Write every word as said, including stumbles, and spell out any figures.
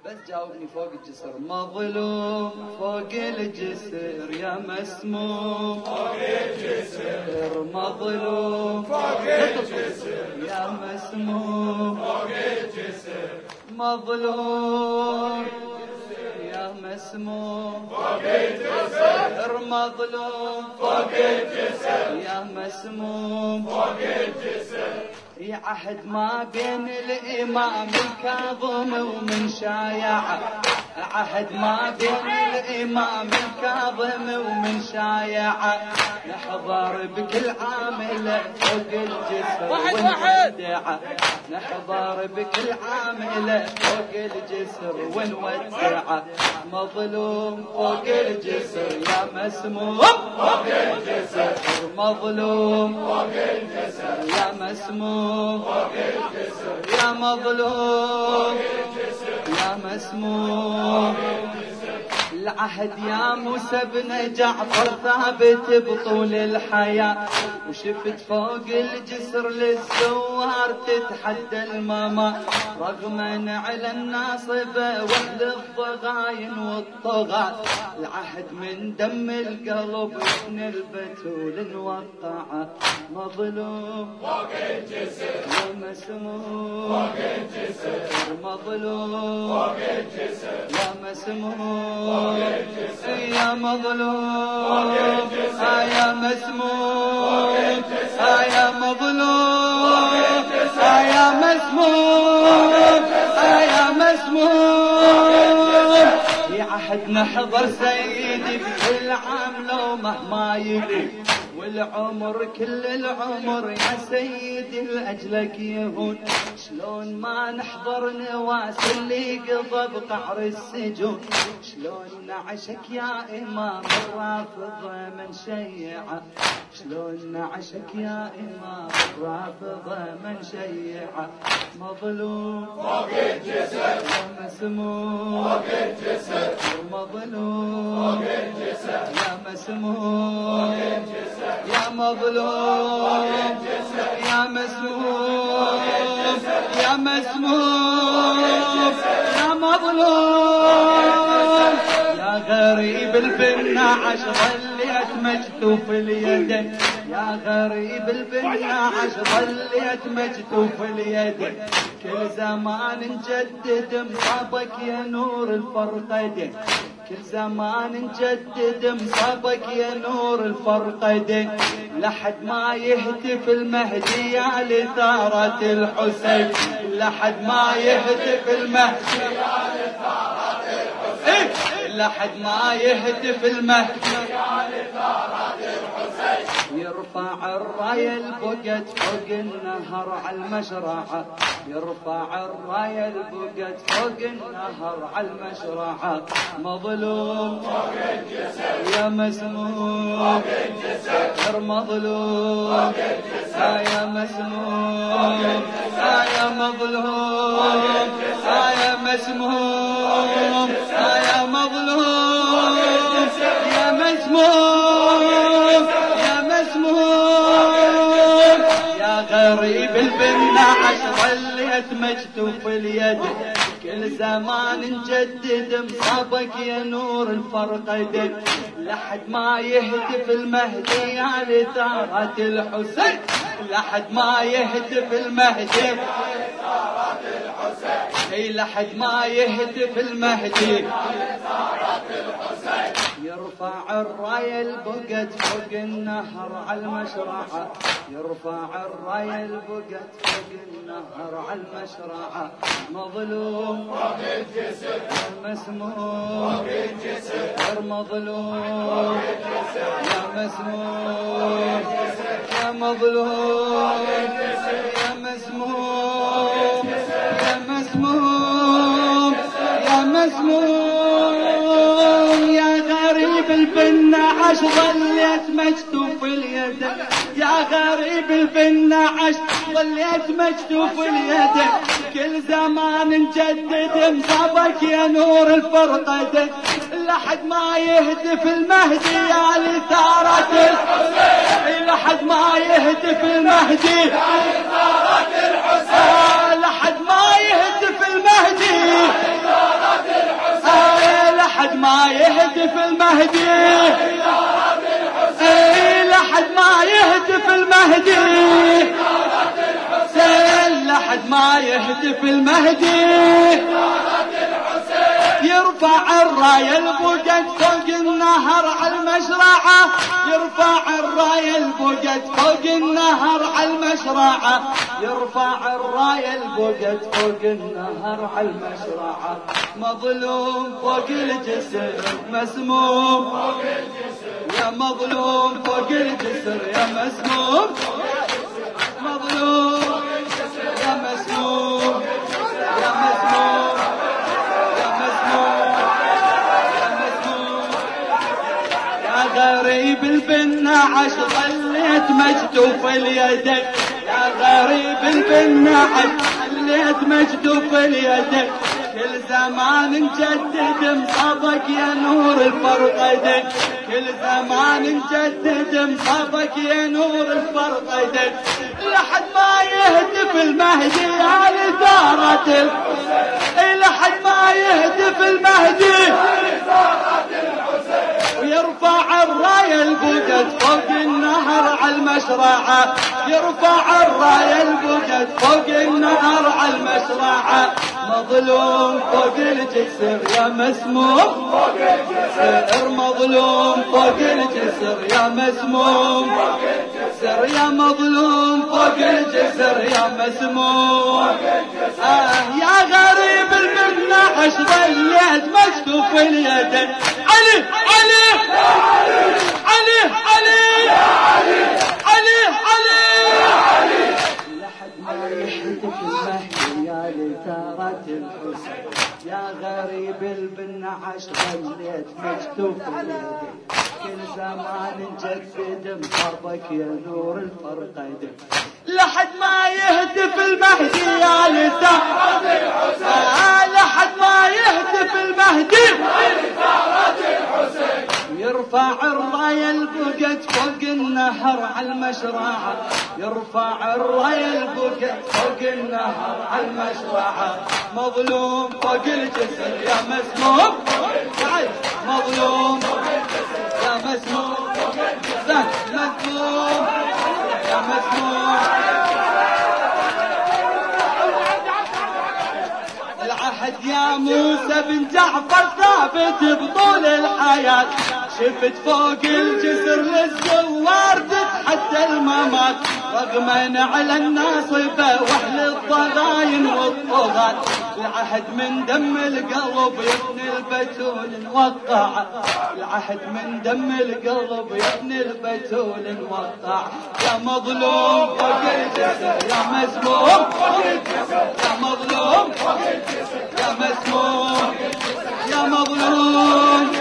بس جاوبني فوق الجسر. مظلوم فوق الجسر يا مسموم فوق الجسر، مظلوم فوق الجسر يا مسموم فوق الجسر، مظلوم يا مسموم فوق الجسر، مظلوم فوق الجسر يا مسموم فوق الجسر. يا عهد ما بين الإمام الكاظم ومن شايعه، عهد ما بين الإمام الكاظم ومن شايعه، نحضر بكل عامله فوق الجسر ونودعه، نحضر بكل عامله فوق الجسر ونودعه. مظلوم فوق الجسر يا مسموم فوق الجسر، مظلوم فوق الجسر يا مسموم فوق الجسر، يا مظلوم يا مسموم. العهد يا موسى بن جعفر ثابت بطول الحياة، وشفت فوق الجسر للزوار تتحدى الماما، رغم على الناصبة واهل الضغاين والطغاة. العهد من دم القلب ابن البتول نوقعه. مظلوم فوق الجسر يا مسموم فوق الجسر، مظلوم فوق الجسر يا مسموم يا مظلوم يا مسموم يا مظلوم يا مسموم يا مسموم. يا عهد نحضر سيدي بكل عام لو مهما يكون، والعمر كل العمر يا سيدي لأجلك يهون. شلون ما نحضر نواس اللي قضى بقعر السجون، شلون نعشك يا إمام الرافضة من شيعة، شلون نعشك يا إمام الرافضة من شيعة. مظلوم فوق الجسر يا مسموم فوق الجسر، مظلوم فوق الجسر يا مسموم يا مظلوم يا مسموم يا مسموم يا مظلوم. يا غريب البناعش ظليت مجتوف اليدين، يا غريب البناعش ظليت مجتوف اليدين. كل زمان نجدد مصابك يا نور الفرقدين، كل زمان نجدد مصابك يا نور الفرقدين. لحد ما يهتف المهدي يا لثارة الحسين، لحد ما يهتف المهدي يا لثارة الحسين، لحد ما يهتف المهدي يا لثارة الحسين. يرفع الراية البقت فوق النهر على المشرعة، يرفع الراية البقت فوق النهر على المشرعة. مظلوم فوق الجسر يا مسموم فوق الجسر، مظلوم فوق الجسر يا مسموم يا مظلوم يا مسموم يا مظلوم يا مسموم يا مسموم. يا غريب البناعش ظليت مجتوف اليد، كل زمان نجدد مصابك يا نور الفرقدين. لحد ما يهتف المهدي يا لثارة الحسين، لحد ما يهتف المهدي يا لثارة الحسين، لحد ما يهتف المهدي يا لثارة الحسين. يرفع الراية البقت فوق النهر على المشرعة، يرفع الراية البقت فوق النهر على المشرعة. مظلوم فوق الجسر يا مسموم فوق الجسر، مظلوم يا مسموم يا مظلوم يا مسموم يا مسموم يا مسموم. يا غريب البناعش ظليت مجتوف اليد، يا غريب البناعش ظليت مجتوف اليد. كل زمان نجدد مصابك يا نور الفرقدين، لحد ما يهتف المهدي يا لثارة الحسين، لحد ما يهتف المهدي يا لثارة الحسين، لحد ما يهتف المهدي يا لثارة لحد ما يهتف المهدي اي لحد ما يهتف المهدي لحد ما يهتف المهدي يرفع الراية البقت فوق النهر على المشرعة يرفع الراية البقت فوق النهر على المشرعة يرفع الراية البقت فوق النهر على المشرعة مظلوم فوق الجسر مسموم يا مظلوم فوق الجسر يا مسموم مظلوم يا مسموم يا مسموم غريب البناعش ظليت مجدوف اليدك يا غريب البناعش ظليت مجدوف اليدك كل زمان نجدد مصابك يا نور الفرقدك كل زمان نجدد مصابك يا نور الفرقدك لحد ما يهتف المهدي على ثارة الحسين لحد ما يهتف المهدي ويرفع الراية البقت فوق النهر على المشرعة يرفع الراية البقت فوق النهر على المشرعة مظلوم فوق الجسر يا مسموم فوق الجسر مظلوم فوق الجسر يا مسموم فوق الجسر يا مظلوم فوق الجسر يا مسموم آه يا غريب المناعش ظليت مكتوف اليد علي علي علي علي علي علي لحد ما يهتف المهدي يا لثارة الحسين يا غريب البنعش ظليت مكتوف اليد كل زمان نجدد مصابك يا نور الفرقدك لحد ما يهتف المهدي يا لثارة الحسين لحد ما يهتف المهدي يا لثارة الحسين يرفع الراية البقت فوق النهر على المشرعة يرفع الراية البقت فوق النهر على المشرعة مظلوم فوق الجسر يا مسموم مظلوم يا مسموم مسموم يا مسموم العهد يا موسى بن جعفر ثابت بطول الحياة شفت فوق الجسر للزوار تتحدى الممات رغم على الناصبة واهل الضغاين والطغاة العهد من دم القلب يبني البتول الوقع العهد من دم القلب يبني البتول الوقع يا مظلوم فوق الجسر يا مسموم يا مظلوم يا مسموم يا مظلوم